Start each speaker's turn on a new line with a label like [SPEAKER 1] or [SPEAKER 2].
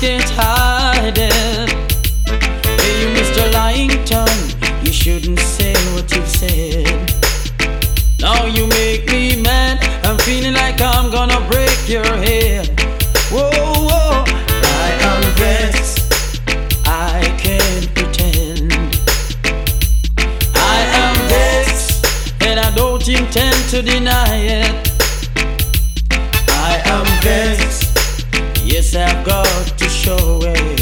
[SPEAKER 1] can't hide it. Hey, you Mr. Lying Tongue, you shouldn't say what you've said. Now you make me mad, I'm feeling like I'm gonna break your head. Whoa, whoa, I am vexed, I can't pretend. I am vexed, and I don't intend to deny it. I am vexed, yes I've got to show it.